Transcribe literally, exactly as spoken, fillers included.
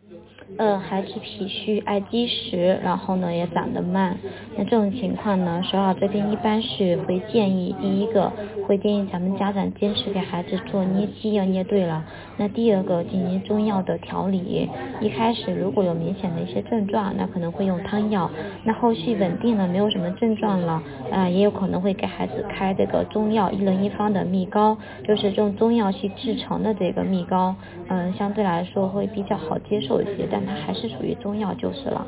呃，孩子脾虚爱积食，然后呢也长得慢，那这种情况呢，首尔这边一般是会建议，第一个会建议咱们家长坚持给孩子做捏肌要捏对了，那第二个进行中药的调理，一开始如果有明显的一些症状，那可能会用汤药，那后续稳定了没有什么症状了，呃，也有可能会给孩子开这个中药一人一方的蜜膏，就是用中药去制成的这个蜜膏，嗯、相对来说会比较好接受一些，但它还是属于中药就是了。